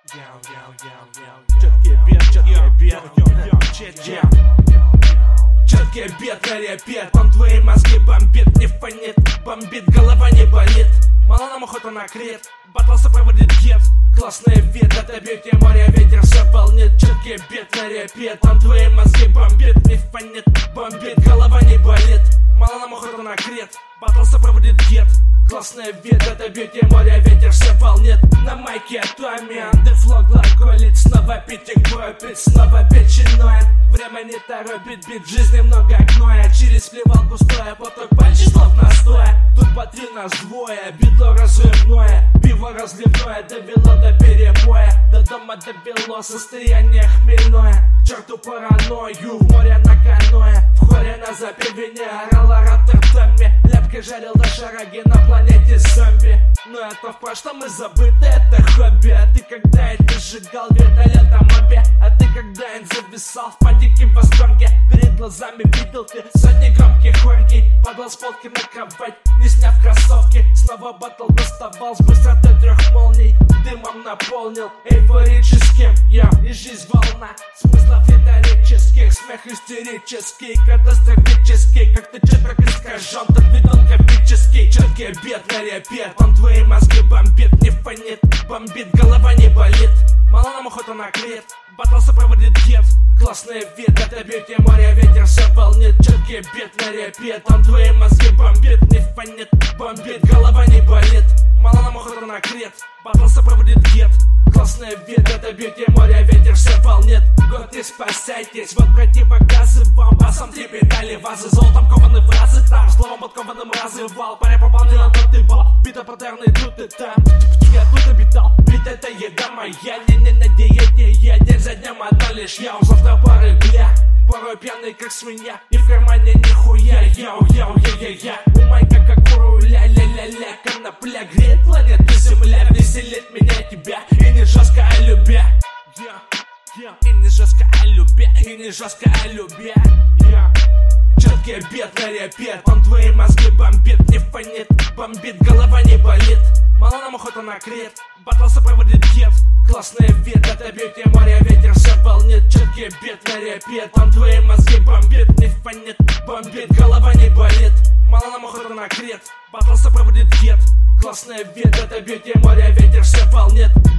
Четкий бит на репет, он твои мозги бомбит, не фонит, бомбит, голова не болит. Мало нам охота на крит, батл сопроводит гет. Классный вид, это бьюти море, ветер все волнит. Четкий бит на репет, он твои мозги бомбит, не фонит, бомбит, голова не болит. Мало нам охота на крит, батл сопроводит гет. Классный вид, это бьюти море, ветер все волнит. На майке Томми, андефло глаголит. Снова пить и кропит, снова пить чинует. Время не торопит, бит, в жизни много гноя. Через плевалку стоя, поток пальчик слов настоя. Тут по три нас двое, битло разрывное. Пиво разливное, довело до перебоя. До дома довело состояние хмельное. К черту паранойю, в море на каное. В хоре на запеве не орала Роттердаме. Ляпкой жарил до шараги на планете зомби. Но это в прошлом и забыто, это хобби. А ты когда-нибудь сжигал вертолетом обе? А ты когда-нибудь зависал в панике, в восторге? Перед глазами видел ты сотни громких оргий. Падал с полки на кровать, не сняв кроссовки. Снова батл доставал с быстротой 3 молний. Дымом наполнил эйфорическим я. И жизнь волна смыслов риторических. Смех истерический, катастрофический. Как ты четверг искажен, тот видон графический. Четкий бит на репет, он твои мозги бомбит, не фонит, бомбит, голова не болит. Мало нам охота на крит, батл сопроводит гет. Классный вид, это бьюти море, ветер все волнит. Четкий бит на репет, он твои мозги бомбит, не фонит, бомбит, голова не болит. Мало нам охота на крит, батл сопроводит гет. Классный вид, это бьюти море, ветер все волнит. Год и спасайтесь, вот противогазы вам. Басом трепетали вазы, золотом кованы фразы. Там словом подкованным разрывал. Паря попал не на тот и бал. Бита паттерны тут и там. Я тут обитал, ведь это еда моя. Не на диете, я день за днем одна лишь я. У завтра пары бля, порой пьяный как свинья. И в кармане нихуя, я. У майка как у руля, ля-ля-ля. Конопля греет планету земля. Веселит меня тебя, и не жестко о любя. И не жестко о любя, и не жестко о любя. Четкий бит на репет, он твои мозги бомбит, не фонит, бомбит, голова не болит. Мало нам охота на крит, батл сопроводит гет. Классный вид, это бьюти море, ветер все волнит. Четкий бит на репет, он твои мозги бомбит, не фонит, бомбит, голова не болит. Мало нам охота на крит, батл сопроводит гет. Классный вид, это бьюти море, ветер все волнит.